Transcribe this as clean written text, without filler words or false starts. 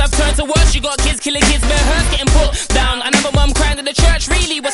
have turned to worse. You got kids killing kids, bare hurts getting put down. Another mum crying in the church, really, what's